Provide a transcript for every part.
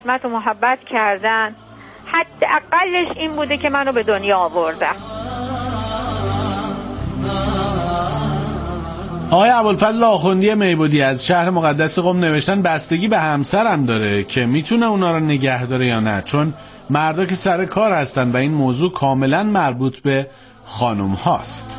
خدمت و محبت کردن، حداقلش این بوده که منو به دنیا آوردن. آقای ابوالفضل آخوندی میبودی از شهر مقدس قم نوشتن بستگی به همسرم داره که میتونه اونا رو نگه داره یا نه، چون مردا که سر کار هستن و این موضوع کاملا مربوط به خانم هاست.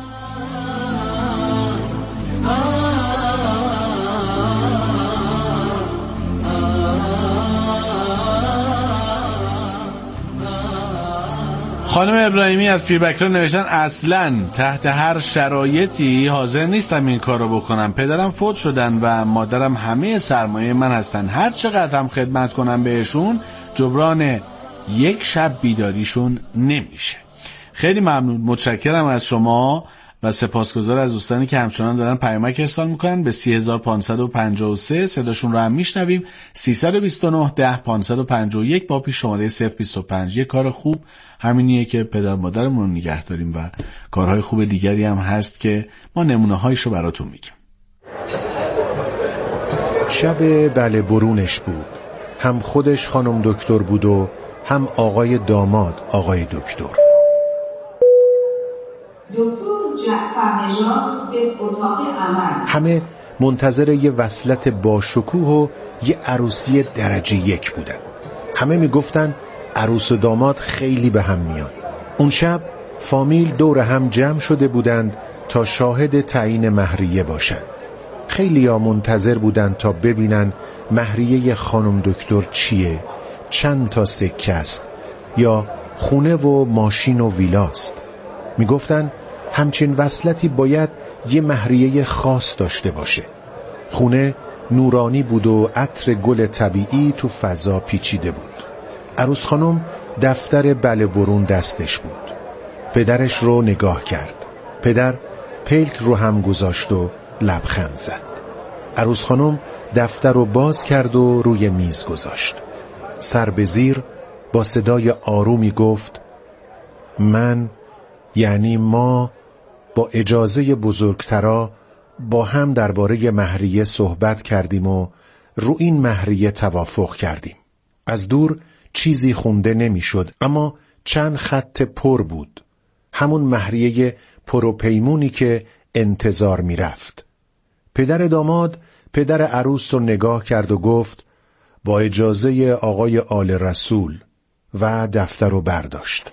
خانم ابراهیمی از پیربکران نوشتن اصلاً تحت هر شرایطی حاضر نیستم این کار رو بکنم. پدرم فوت شدن و مادرم همه سرمایه من هستن. هر چقدر هم خدمت کنم بهشون جبران یک شب بیداریشون نمیشه. خیلی ممنون، متشکرم از شما و سپاسگزار از دوستانی که همچنان دارن پیامک ارسال میکنن. به 3553 صداشون رو هم میشنویم. 329 10 551 با پیش شماره 025. یه کار خوب همینیه که پدر مادرمون رو نگه داریم و کارهای خوب دیگری هم هست که ما نمونه هایشو براتون میگیم. شب بله برونش بود. هم خودش خانم دکتر بود و هم آقای داماد آقای دکتر. دکتر جعفر نژاد به اتاق عمل. همه منتظر یه وصلت با شکوه و یه عروسی درجه 1 بودن. همه میگفتن عروس و داماد خیلی به هم میان. اون شب فامیل دور هم جمع شده بودند تا شاهد تعیین مهریه باشند. خیلی ها منتظر بودند تا ببینن مهریه خانم دکتر چیه، چند تا سکه است یا خونه و ماشین و ویلاست. میگفتن همچین وصلتی باید یه مهریه خاص داشته باشه. خونه نورانی بود و عطر گل طبیعی تو فضا پیچیده بود. عروس خانم دفتر بله برون دستش بود. پدرش رو نگاه کرد. پدر پلک رو هم گذاشت و لبخند زد. عروس خانم دفتر رو باز کرد و روی میز گذاشت. سر به زیر با صدای آرومی گفت من، یعنی ما، با اجازه بزرگترا با هم درباره مهریه صحبت کردیم و رو این مهریه توافق کردیم. از دور چیزی خونده نمیشد، اما چند خط پر بود. همون مهریه پروپیمونی که انتظار میرفت. پدر داماد پدر عروس رو نگاه کرد و گفت با اجازه آقای آل رسول و دفتر رو برداشت.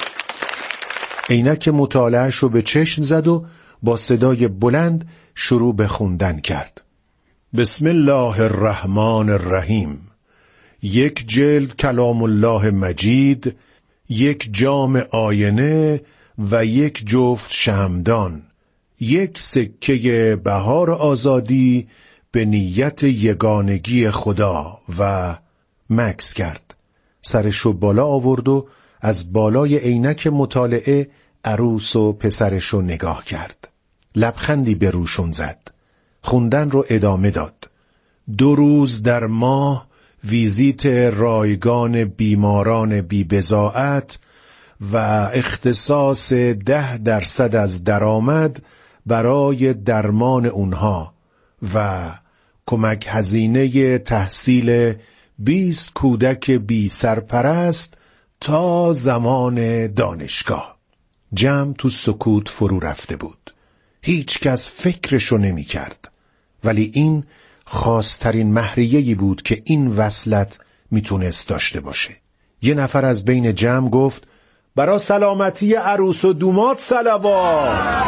عینک مطالعه‌اش رو به چشم زد و با صدای بلند شروع به خوندن کرد. بسم الله الرحمن الرحیم. یک جلد کلام الله مجید، یک جام آینه و یک جفت شمعدان، یک سکه بهار آزادی به نیت یگانگی خدا و مکث کرد. سرشو بالا آورد و از بالای عینک مطالعه عروس و پسرشو نگاه کرد. لبخندی به روشون زد. خوندن رو ادامه داد. 2 روز در ماه ویزیت رایگان بیماران بی‌بضاعت و اختصاص 10% از درآمد برای درمان اونها و کمک هزینه تحصیل 20 کودک بی سرپرست تا زمان دانشگاه. جمع تو سکوت فرو رفته بود. هیچ کس فکرشو نمی کرد. ولی این خاصترین مهریه‌ای بود که این وصلت میتونست داشته باشه. یه نفر از بین جمع گفت برا سلامتی عروس و دوماد صلوات.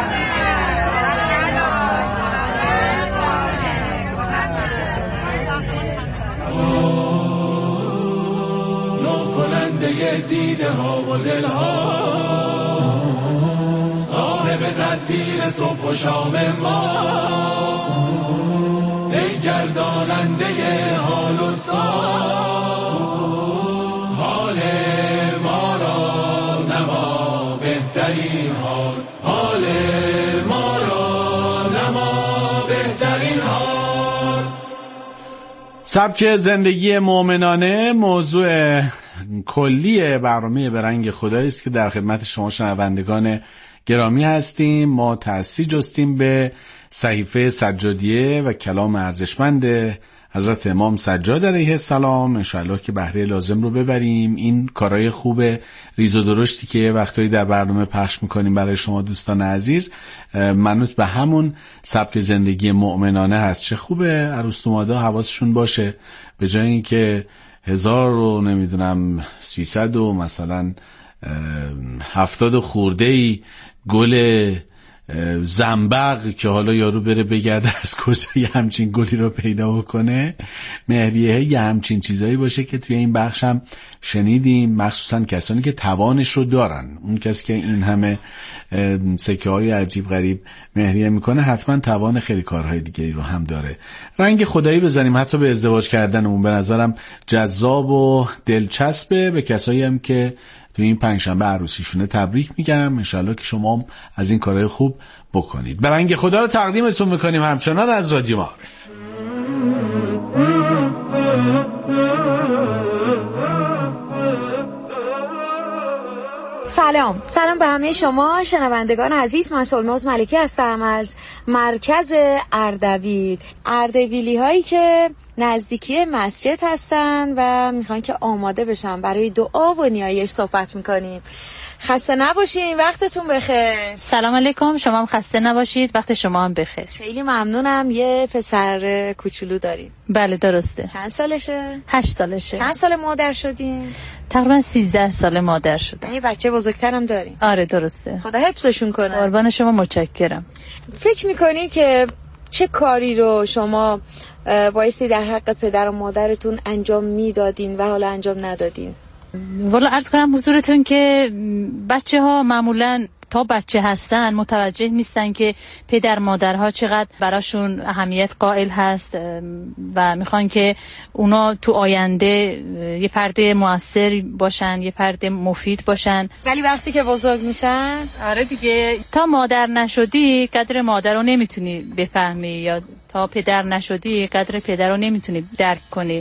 نوکننده دیده ها و دل ها، صاحب تدبیر صبح و شام ما، ای گرداننده حال و حال ما را نما بهترین حال، حال ما را نما بهترین حال. سبک زندگی مؤمنانه موضوع کلی برنامه به رنگ خدایی است که در خدمت شما شنوندگان گرامی هستیم. ما تأسیس جستیم به صحیفه سجادیه و کلام ارزشمند حضرت امام سجاد علیه السلام. انشالله که بهره لازم رو ببریم. این کارهای خوب ریز و درشتی که وقتایی در برنامه پخش میکنیم برای شما دوستان عزیز منوط به همون سبک زندگی مؤمنانه هست. چه خوبه عروس دومادا حواسشون باشه به جای اینکه 1300 و مثلا 70 خورده‌ای گل زنبق که حالا یارو بره بگرده از کجای همچین گلی رو پیدا بکنه، مهریه یه همچین چیزایی باشه که توی این بخش هم شنیدیم، مخصوصا کسانی که توانش رو دارن. اون کسی که این همه سکه های عجیب غریب مهریه میکنه حتما توان خیلی کارهای دیگری رو هم داره. رنگ خدایی بزنیم حتی به ازدواج کردنمون، به نظرم جذاب و دلچسبه. به کسایی هم که تو این پنجشنبه عروسیشونه تبریک میگم. انشالله که شما هم از این کارهای خوب بکنید. به رنگ خدا رو تقدیمتون میکنیم همچنان از رادیو معارف. سلام به همه شما شنوندگان عزیز. من سلماز ملکی هستم از مرکز اردبیلی هایی که نزدیکی مسجد هستن و میخوان که آماده بشن برای دعا و نیایش صحبت میکنیم. خسته نباشین، وقتتون بخیر. سلام علیکم، شما هم خسته نباشید، وقت شما هم بخیر. خیلی ممنونم. یه پسر کوچولو داریم؟ بله درسته. چند سالشه؟ 8 سالشه. چند سال مادر شدین؟ تقریبا 13 سال مادر شدم. یه بچه بزرگترم داریم؟ آره درسته. خدا حفظشون کنه. قربان شما، متشکرم. فکر میکنی که چه کاری رو شما بایستی در حق پدر و مادرتون انجام میدادین و حالا انجام ندادین؟ والا عرض کنم حضورتون که بچه ها معمولاً تا بچه هستن متوجه نیستن که پدر مادرها چقدر براشون اهمیت قائل هست و میخوان که اونا تو آینده یه پرده موثر باشن، یه پرده مفید باشن. ولی وقتی که بزرگ میشن، آره دیگه، تا مادر نشدی قدر مادر رو نمیتونی بفهمی، یا تا پدر نشدی قدر پدر رو نمیتونی درک کنی.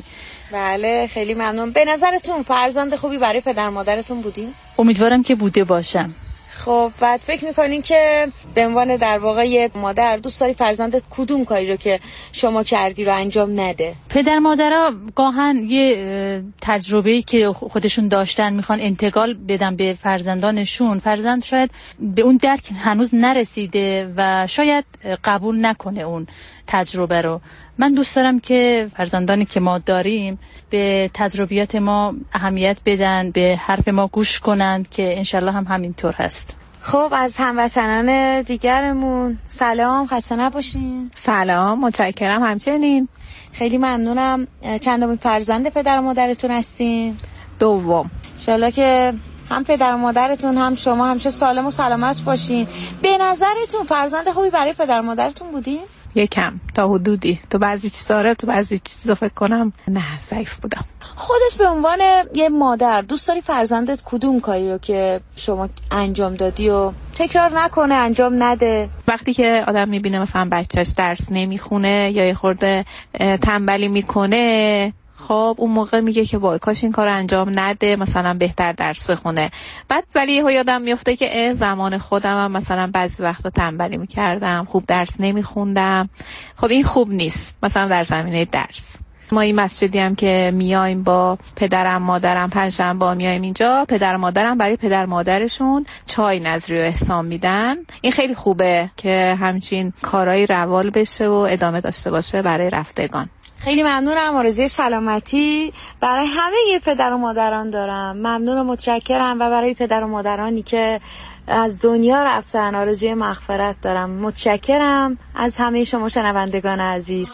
بله خیلی ممنون. به نظرتون فرزند خوبی برای پدر مادرتون بودین؟ امیدوارم که بوده باشم. خب بعد فکر میکنین که به عنوان در واقع یه مادر دوست داری فرزندت کدوم کاری رو که شما کردی رو انجام نده؟ پدر مادرها گاهن یه تجربه‌ای که خودشون داشتن میخوان انتقال بدن به فرزندانشون. فرزند شاید به اون درک هنوز نرسیده و شاید قبول نکنه اون تجربه رو. من دوست دارم که فرزندانی که ما داریم به تجربیات ما اهمیت بدن، به حرف ما گوش کنند که انشالله هم همینطور هست. خب از هموطنان دیگرمون سلام، خسته نباشین. سلام، متشکرم. همچنین. خیلی ممنونم. چندمین فرزند پدر و مادرتون هستین؟ دوم. انشالله که هم پدر و مادرتون هم شما همیشه سالم و سلامت باشین. به نظرتون فرزند خوبی برای پدر و مادرتون بودین؟ یکم تا حدودی. تو بعضی چیزا تو بعضی چیزا فکر کنم نه ضعیف بودم. خودت به عنوان یه مادر دوست داری فرزندت کدوم کاری رو که شما انجام دادی و تکرار نکنه، انجام نده؟ وقتی که آدم میبینه مثلا بچه‌اش درس نمیخونه یا یه خورده تنبلی میکنه، خب اون موقع میگه که وای کاش این کارو انجام نده، مثلا بهتر درس بخونه. بعد ولی یادم میفته که زمان خودم هم مثلا بعضی وقتا تنبلی میکردم، خوب درس نمیخوندم. خب این خوب نیست. مثلا در زمینه درس ما این مسجدی هم که میایم با پدرم مادرم پنجشنبه میایم اینجا، پدر مادرم برای پدر مادرشون چای نذری و احسان میدن. این خیلی خوبه که همچین کارهای روال بشه و ادامه داشته باشه برای رفتگان. خیلی ممنونم. آرزوی سلامتی برای همه پدر و مادران دارم. ممنون و متشکرم. و برای پدر و مادرانی که از دنیا رفتن آرزوی مغفرت دارم. متشکرم از همه شما شنوندگان عزیز.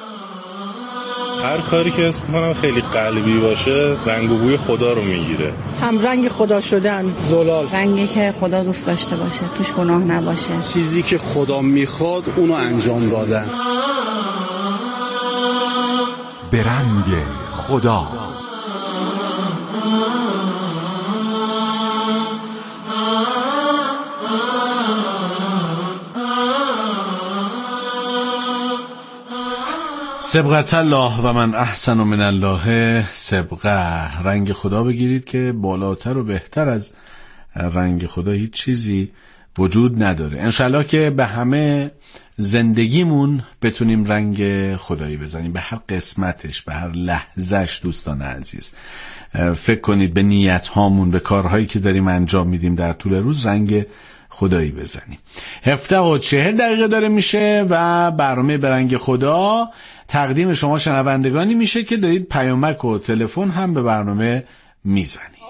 هر کاری که اسم کنم خیلی قلبی باشه رنگ و بوی خدا رو میگیره. هم رنگ خدا شدن، زلال، رنگی که خدا دوست داشته باشه، توش گناه نباشه، چیزی که خدا میخواد اونو انجام دادن. به رنگ خدا. سبغت الله و من احسن من الله سبغه. رنگ خدا بگیرید که بالاتر و بهتر از رنگ خدا هیچ چیزی وجود نداره. انشالله که به همه زندگیمون بتونیم رنگ خدایی بزنیم، به هر قسمتش، به هر لحظهش. دوستان عزیز، فکر کنید به نیت هامون، به کارهایی که داریم انجام میدیم در طول روز رنگ خدایی بزنیم. 17:40 داره میشه و برنامه به رنگ خدا تقدیم شما شنوندگانی میشه که دارید پیامک و تلفن هم به برنامه میزنید.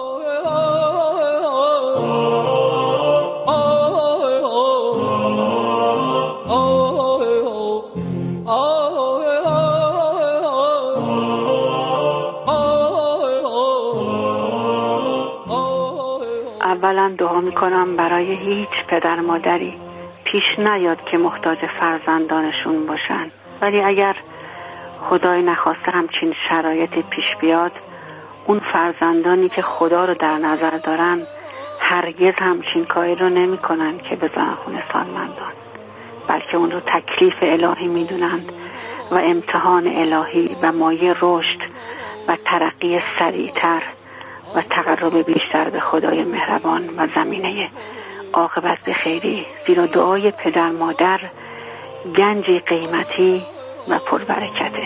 اولا دعا میکنم برای هیچ پدر مادری پیش نیاد که محتاج فرزندانشون باشن، ولی اگر خدای نخواسته همچین شرایطی پیش بیاد، اون فرزندانی که خدا رو در نظر دارن هرگز همچین کاری رو نمی کنن که بزنن خونه سالمندان، بلکه اون رو تکلیف الهی میدونند و امتحان الهی و مایه رشد و ترقی سریعتر و تقرب بیشتر به خدای مهربان و زمینه عاقبت خیری. زیرا دعای پدر مادر گنجی قیمتی و پربرکته.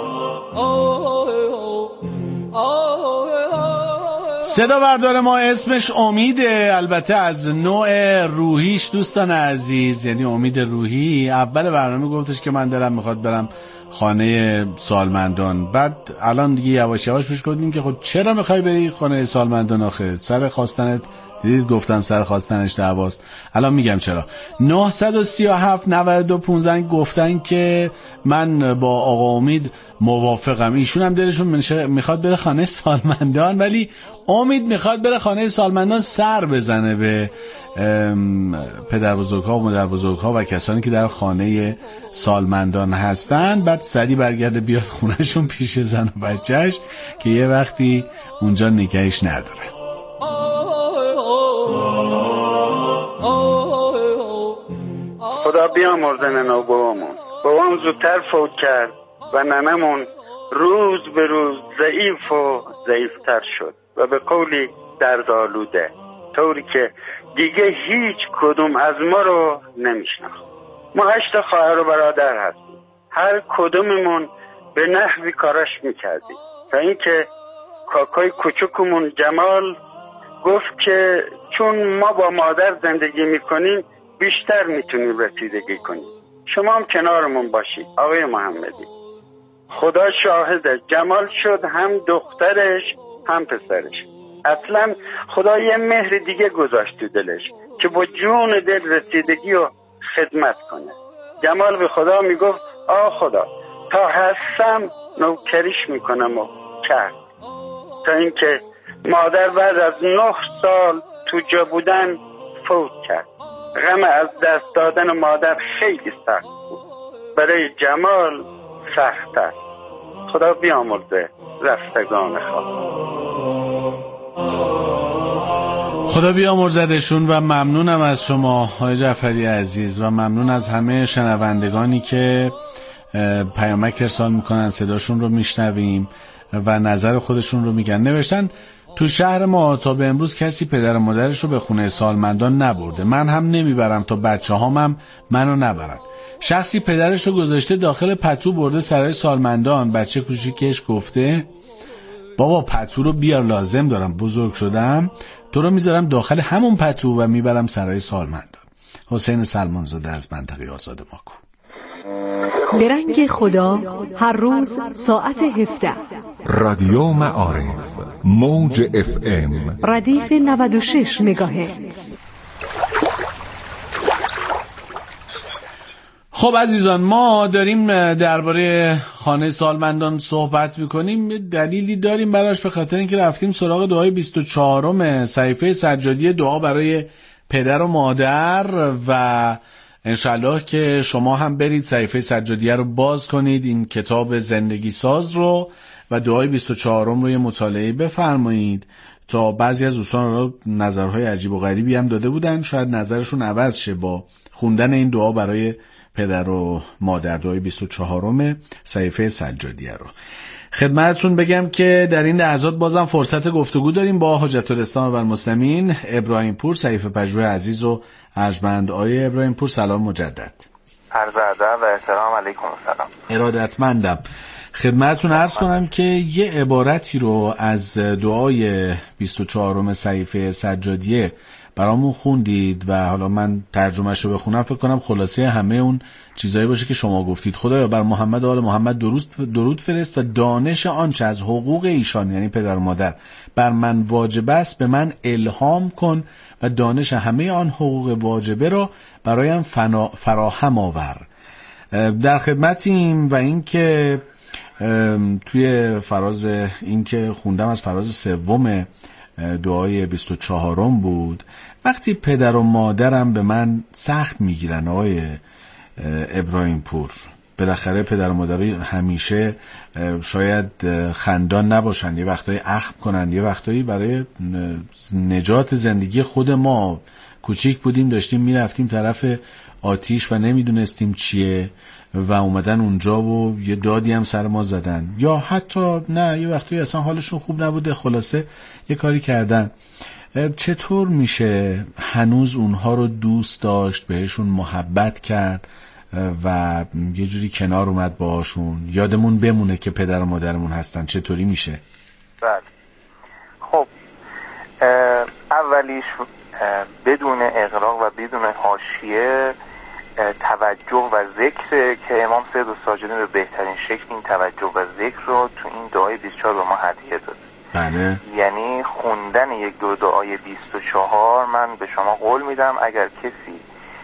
صدا بردار ما اسمش امیده، البته از نوع روحیش دوستان عزیز، یعنی امید روحی. اول برنامه گفتش که من دلم میخواد برم خانه سالمندان، بعد الان دیگه یواش یواش پیش کردیم که خب چرا میخوای بری خانه سالمندان آخه؟ سر خواستنت، دیدید گفتم سر خواستنش دعواست. الان میگم چرا. 937-92-15 گفتن که من با آقا امید موافقم. ایشون هم دلشون میخواد بره خانه سالمندان، ولی امید میخواد بره خانه سالمندان سر بزنه به پدر بزرگ‌ها و مادر بزرگ‌ها و کسانی که در خانه سالمندان هستن، بعد سریع برگرده بیاد خونهشون پیش زن و بچهش که یه وقتی اونجا نگهش نداره. خدا بیامرزه ننه بابامون. بابام زودتر فوت کرد و ننمون روز به روز ضعیف و ضعیفتر شد و به قولی دردآلوده، طوری که دیگه هیچ کدوم از ما رو نمیشناخت. ما 8 خواهر و برادر هستیم، هر کدوممون به نحوی کاراش میکردیم. تا اینکه کاکای کوچکمون جمال گفت که چون ما با مادر زندگی میکنیم بیشتر میتونیم رسیدگی کنیم، شما هم کنارمون باشید. آقای محمدی، خدا شاهده، جمال شد هم دخترش هم پسرش. اصلا خدا یه مهر دیگه گذاشت تو دلش که با جون دل رسیدگی و خدمت کنه. جمال به خدا میگفت خدا تا هستم نوکریش میکنم و کرد. تا اینکه مادر بعد از 9 سال تو جا بودن فوت کرد. غم از دست دادن مادر خیلی سخت بود، برای جمال سخت است. خدا بیامرزه رفتگان خدا بیامرزدشون. و ممنونم از شما آقای جعفری عزیز و ممنون از همه شنوندگانی که پیامک ارسال میکنن، صداشون رو میشنویم و نظر خودشون رو میگن. نوشتن تو شهر ما تا به امروز کسی پدر و مادرش رو به خونه سالمندان نبرده، من هم نمیبرم تا بچه هم منو نبرن. شخصی پدرش رو گذاشته داخل پتو برده سرای سالمندان، بچه کوچیکش گفته بابا پتو رو بیار، لازم دارم، بزرگ شدم، تو رو میذارم داخل همون پتو و میبرم سرای سالمندان. حسین سلمانزاده از منطقه آزاد ماکو. به رنگ خدا هر روز ساعت 17 رادیو معارف موج FM ردیف 96 مگاهرتز. خب عزیزان، ما داریم درباره خانه سالمندان صحبت میکنیم. دلیلی داریم براش، به خاطر اینکه رفتیم سراغ دعای 24 صحیفه سجادی، دعا برای پدر و مادر، و انشالله که شما هم برید صحیفه سجادیه رو باز کنید، این کتاب زندگی ساز رو، و دعای 24 رو یه مطالعه بفرمایید. تا بعضی از دوستان رو نظرهای عجیب و غریبی هم داده بودن، شاید نظرشون عوض شه با خوندن این دعا برای پدر و مادر، دعای 24 صحیفه سجادیه رو. خدمتتون بگم که در این لحظات بازم فرصت گفتگو داریم با حجت الاسلام و المسلمین ابراهیم پور، صحیفه پژوه عزیز و ارجمند. آقای ابراهیم پور سلام مجدد. عرض ادب و احترام. علیکم السلام. ارادتمندم. خدمتتون عرض کنم که یه عبارتی رو از دعای 24 صحیفه سجادیه برامون خوندید و حالا من ترجمهش رو بخونم. فکر کنم خلاصه همه اون چیزایی باشه که شما گفتید. خدایا بر محمد و آل محمد درود فرست و دانش آنچه از حقوق ایشان، یعنی پدر و مادر، بر من واجب است به من الهام کن و دانش همه آن حقوق واجبه را برایم فراهم آور. در خدمتیم و اینکه توی فراز این که خوندم از فراز سوم دعای 24 بود. وقتی پدر و مادرم به من سخت میگیرن آقای ابراهیم پور، بالاخره پدر و مادر همیشه شاید خندان نباشن، یه وقتایی اخم کنن، یه وقتایی برای نجات زندگی خود ما کوچیک بودیم داشتیم میرفتیم طرف آتیش و نمیدونستیم چیه و اومدن اونجا و یه دادی هم سر ما زدن، یا حتی نه یه وقتی اصلا حالشون خوب نبوده، خلاصه یه کاری کردن. چطور میشه هنوز اونها رو دوست داشت، بهشون محبت کرد و یه جوری کنار اومد باهاشون، یادمون بمونه که پدر و مادرمون هستن؟ چطوری میشه؟ بله خب اولیش بدون اغراق و بدون حاشیه توجه و ذکر که امام سید الساجدین به بهترین شکل این توجه و ذکر رو تو این دعای 24 به ما هدیه داد. بله. یعنی خوندن یک دعای 24 من به شما قول میدم اگر کسی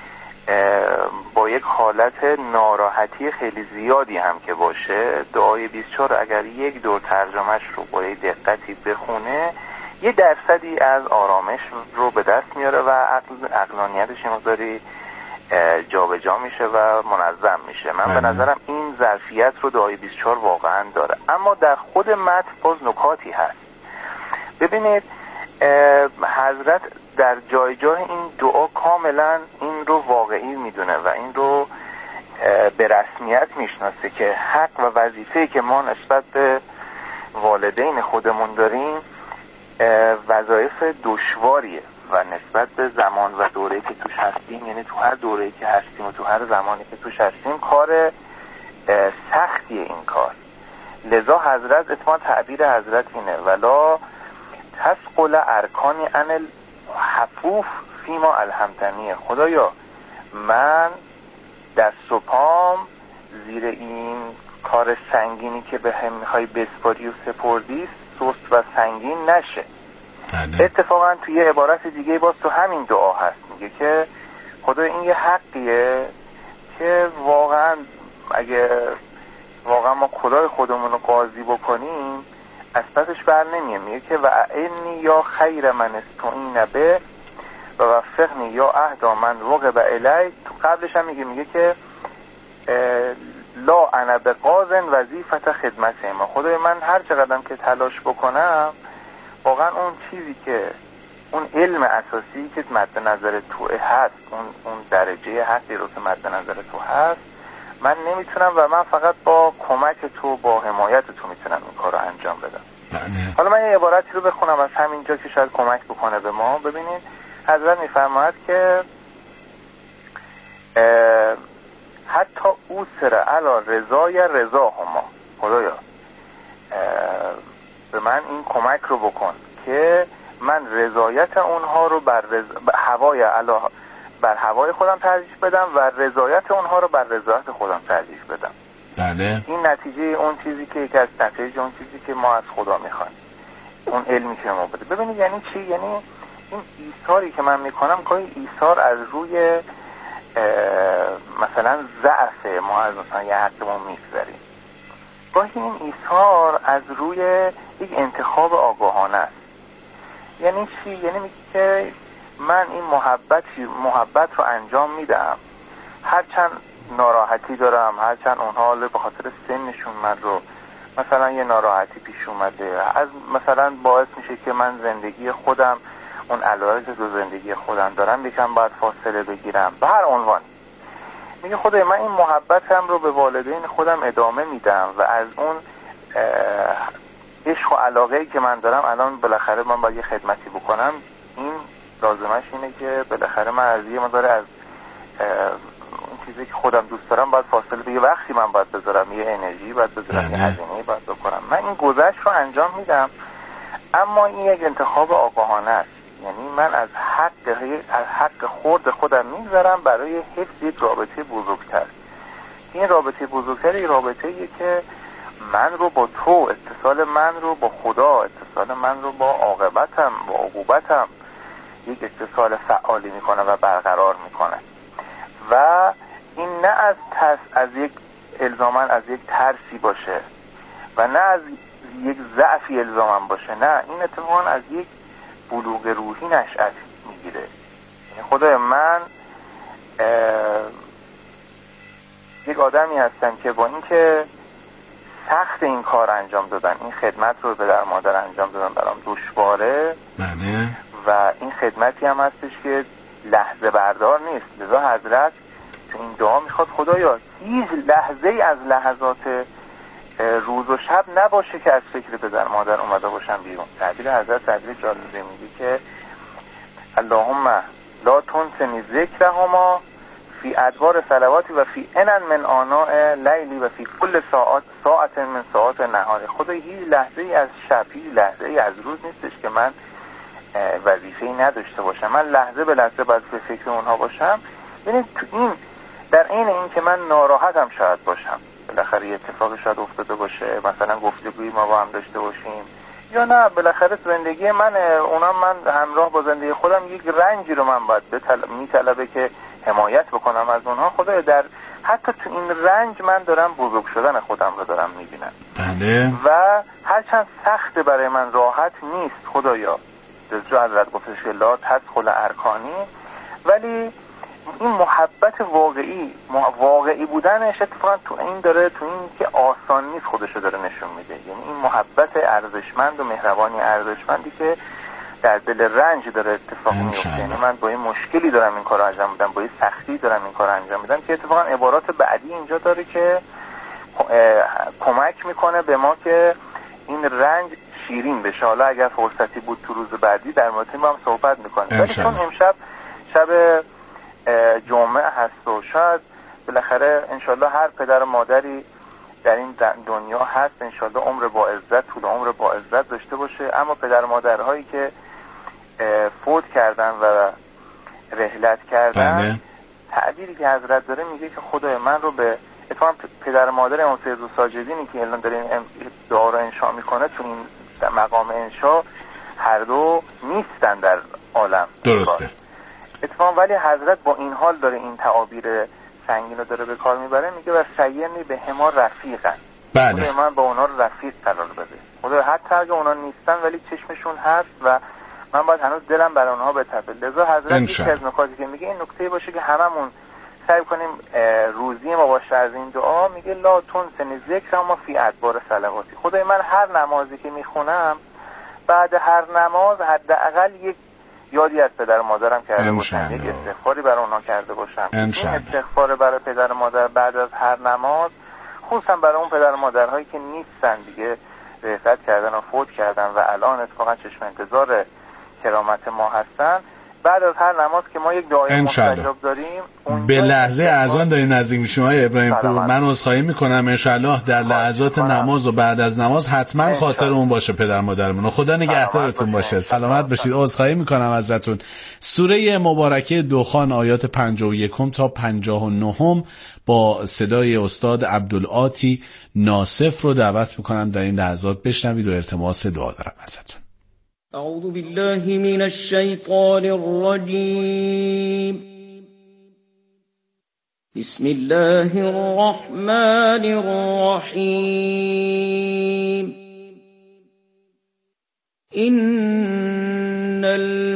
با یک حالت ناراحتی خیلی زیادی هم که باشه، دعای 24 اگر یک دور ترجمهش رو با دقتی بخونه، یه درصدی از آرامش رو به دست میاره و عقلانیتش این مقداری جابجا میشه و منظم میشه. من به نظرم این ظرفیت رو دعای 24 واقعا داره. اما در خود متن باز نکاتی هست. ببینید حضرت در جای جای این دعا کاملا این رو واقعی میدونه و این رو به رسمیت میشناسه که حق و وظیفه‌ای که ما نسبت به والدین خودمون داریم وظایف دشواریه و نسبت به زمان و دوره‌ای که توش هستیم، یعنی تو هر دوره‌ای که هستیم و تو هر زمانی که توش هستیم کار سختیه این کار. لذا حضرت اتمام تعبیر حضرت اینه ولا تسقل ارکانی ان الحفوف فیما الهمتنی. خدایا من دست و پام زیر این کار سنگینی که به هم میخوای بسپاری و سپردی سست و سنگین نشه. اتفاقا توی یه عبارت دیگه باز تو همین دعا هست، میگه که خدا این یه حقیه که واقعا اگه واقعا ما خدای خودمون رو قاضی بکنیم از پسش بر نمیه. میگه که و اعنی یا خیر من استعین به و وفقنی یا اهدا من وقب الی. تو قبلش هم میگه که لا انا بقاضٍ وظیفت خدمت ما. خدای من هر چقدرم که تلاش بکنم واقعا اون چیزی که اون علم اساسی که مد نظر تو هست، اون درجه حقی رو که مد نظر تو هست من نمیتونم و من فقط با کمک تو با حمایت تو میتونم این کار رو انجام بدم. حالا من یه عبارتی رو بخونم از همینجا که شاید کمک بکنه به ما. ببینید حضرت میفرماید که حتی او سر علا رضای رضا هما. خدایا به من این کمک رو بکن که من رضایت اونها رو بر هوای خودم ترجیح بدم و رضایت اونها رو بر رضایت خودم ترجیح بدم. بله. این نتیجه اون چیزی که یکی از نتایج اون چیزی که ما از خدا میخوایم، اون علمی که ما بده. ببینید یعنی چی؟ یعنی این ایثاری که من میکنم گاهی ایثار از روی مثلا ضعف ما از مثلا یه حقمون میگذاریم، گاهی این ایثار از روی یک انتخاب آگاهانه است. یعنی چی؟ یعنی میگه که من این محبت رو انجام میدم هرچند ناراحتی دارم، هرچند اونها به خاطر سنشون من رو مثلا یه ناراحتی پیش اومده، از مثلا باعث میشه که من زندگی خودم اون علایقی که تو زندگی خودم دارم یکم باید فاصله بگیرم. به هر عنوان میگه خدای من این محبتم رو به والدین خودم ادامه میدم و از اون عشق و علاقه‌ای که من دارم الان بالاخره من باید یه خدمتی بکنم. این لازمش اینه که بالاخره من از یه مقدار از چیزی که خودم دوست دارم باید فاصله به یه وقتی من باید بذارم، یه انرژی باید بذارم، یه هزینه‌ای باید بکنم. من این گذشت رو انجام میدم، اما این یک انتخاب آگاهانه است. یعنی من از حق خرد خودم میگذارم برای حفظ یک رابطه بزرگتر. این رابطه بزرگتر یک رابطه‌ایه که من رو با تو، اتصال من رو با خدا، اتصال من رو با عاقبتم، با عقوبتم یک اتصال فعالی میکنه و برقرار میکنه و این نه از یک الزاماً از یک ترسی باشه و نه از یک ضعفی الزاماً باشه، نه، این اتفاقاً از یک بلوغ روحی نشأت میگیره. یعنی خدای من یک آدمی هستم که با اینکه سخت این کار انجام دادن، این خدمت رو به در مادر انجام دادن برام دشواره و این خدمتی هم هستش که لحظه بردار نیست. لذا حضرت تو این دعا میخواد خدایا هیچ لحظه از لحظات روز و شب نباشه که از فکر پدر مادر اومده باشم بیرون. تعبیر حضرت تعبیر جالبی میگه که اللهم لا تنسنی ذکرهما فی ادبار صلواتی و فی انن من آناء لیلی و فی کل ساعت من ساعات نهار. خدای هیچ لحظه ای از شب، هیچ لحظه ای از روز نیستش که من وظیفه‌ای نداشته باشم. من لحظه به لحظه باید به فکر اونها باشم. یعنی تو این در عین این که من ناراحتم شاید باشم، بالاخره اتفاقی شاید افتاده باشه، مثلا گفتگویی ما با هم داشته باشیم، یا نه بالاخره زندگی من اونم من همراه با زندگی خودم یک رنجی رو من باید میطلبه که حمایت بکنم از اونها. خدایا در حتی تو این رنج من دارم بزرگ شدن خودم رو دارم میبینم. بله. و هرچند سخت برای من راحت نیست خدایا، جزء حضرت گفتش که لا تدخل ارکانی، ولی این محبت واقعی بودنش اتفاقا تو این داره، تو این که آسان نیست خودشو داره نشون میده. یعنی این محبت ارزشمند و مهربانی ارزشمندی که در دل رنج داره اتفاق میفته. یعنی من با این مشکلی دارم این کارو انجام میدم، با این سختی دارم این کارو انجام میدم، که اتفاقا عبارات بعدی اینجا داره که کمک میکنه به ما که این رنج شیرین بشه. حالا اگر فرصتی بود تو روز بعدی در مورد ما هم صحبت میکنیم، ولی چون امشب شب جمعه هست و شاید بالاخره انشالله هر پدر و مادری در این دنیا هست انشالله عمر با عزت، طول عمر با عزت داشته باشه، اما پدر و مادرهایی که فوت کردن و رحلت کردن، تعبیری که حضرت داره میگه که خدای من رو به اتفاقا پدر و مادر امام سید ساجدینی که الان داره این دعا رو انشا میکنه، تو این مقام انشا هر دو نیستن در عالم. درسته. اتفاقا ولی حضرت با این حال داره این تعابیر سنگین رو داره به کار میبره، میگه و سیرنی به هما رفیقن. بله. خدای من با اونا رو رفیق قرار بده. خدای حتی اگه اونا نیستن ولی چشمشون هست و من باید هنوز دلم برای اونها بتپه. لذا حضرت یکی از نکاتی که میگه این نکته باشه که هممون سعی کنیم روزی ما باشه از این دعا. میگه لا تنسنی ذکر ما فی ادبار صلواتی. خدای من هر نمازی که میخونم بعد هر نماز حداقل یک یادی از پدر و مادرم کرده باشم، یک استغفاری برای اونا کرده باشم. این استغفار برای پدر و مادر بعد از هر نماز، خصوصا برای اون پدر و مادرهایی که نیستن دیگه، رحلت کردن و فوت کردن و الان اتفاقا چشم انتظار کرامت ما هستن، بعد از هر نماز که ما یک دعای مستجاب داریم به لحظه اذان داریم نزدیک میشیم. آقای ابراهیم پور، من عذرخواهی میکنم، انشالله در لحظات نماز و بعد از نماز حتما خاطر اون باشه پدر مادرمون. خدا نگهدارتون باشه، سلامت باشید. عذرخواهی میکنم ازتون. سوره مبارکه دخان آیات 51 تا 59 با صدای استاد عبدالعاطی ناصف رو دعوت میکنم در این لحظات بشنوید و التماس دعا دارم ازتون. اعوذ بالله من الشیطان الرجیم. بسم الله الرحمن الرحیم. ان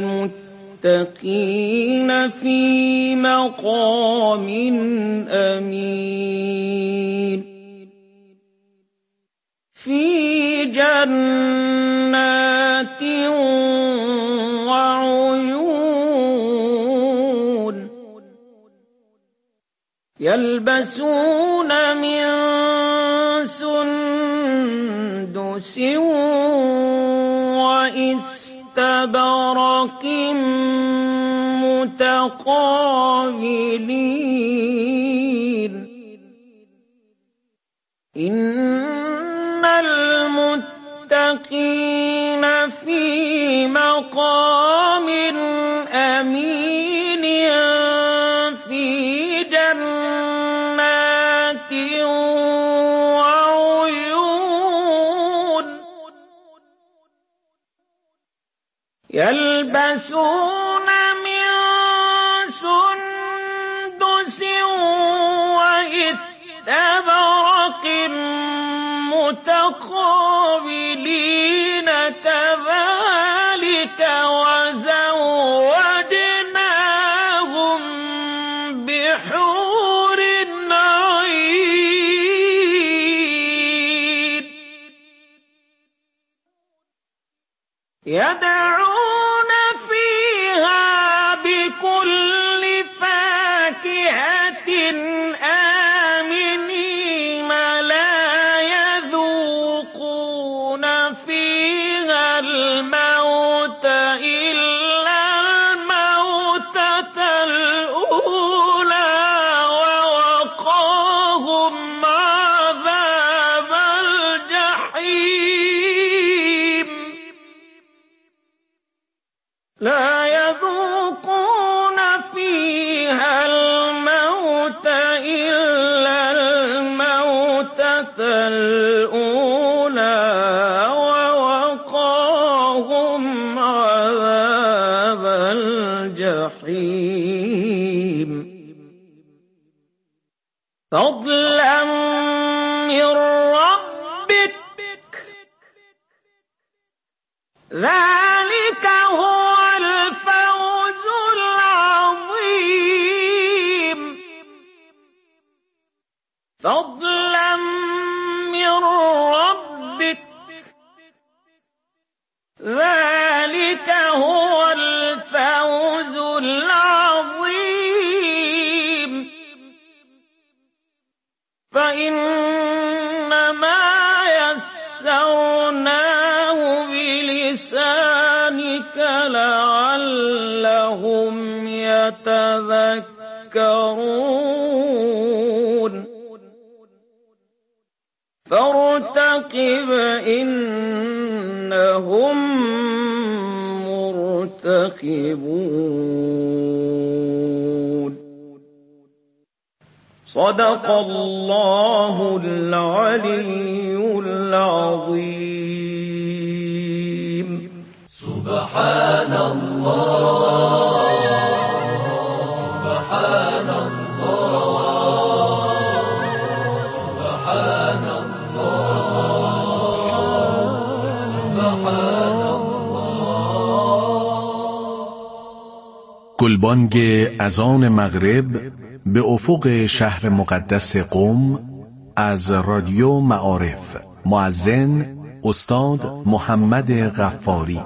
المتقین فی مقام امین فی جنات وعیون یلبسون من سندس واستبرق واستبرق متقابلين إن المتقين في مقام أمين في جنات وعيون يلبسون من سندس وإستبرق متقابلين كذلك وزوجناهم بحور عين يدعون فيها بكل فاكهة آمنين لا يذوقون فيها الموت إلا الموتة الأولى ووقاهم عذاب الجحيم لا يذوقون فيها الموت إلا الموتة الأولى ووقاهم عذاب الجحيم فضلا من ربك ذلك هو الفوز العظيم فضلا من ربك ذلك هو الفوز العظيم فإنما يسرناه بلسانك لعلهم يتذكرون فارتقب إنهم مرتقبون صدق الله العلي العظيم سبحان الله سبحان الله سبحان الله سبحان الله. گلبانگ اذان مغرب به افق شهر مقدس قم از رادیو معارف. مؤذن استاد محمد غفاری.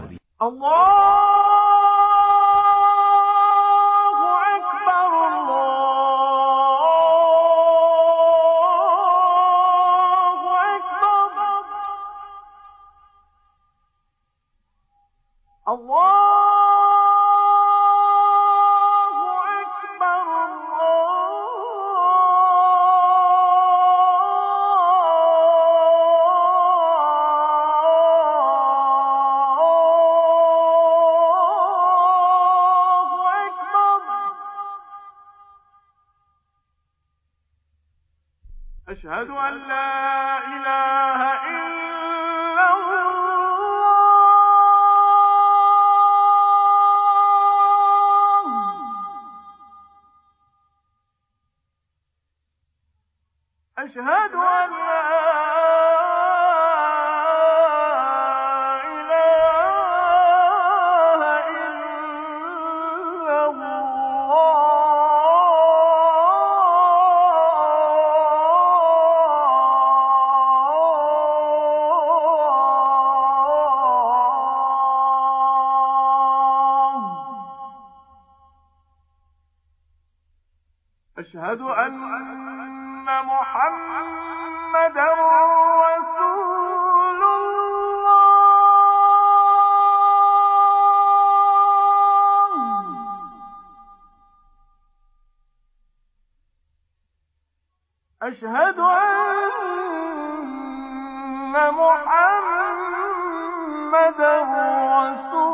أشهد أن لا إله إلا الله أشهد أن لا أشهد أن محمدا رسول الله أشهد أن محمدا رسول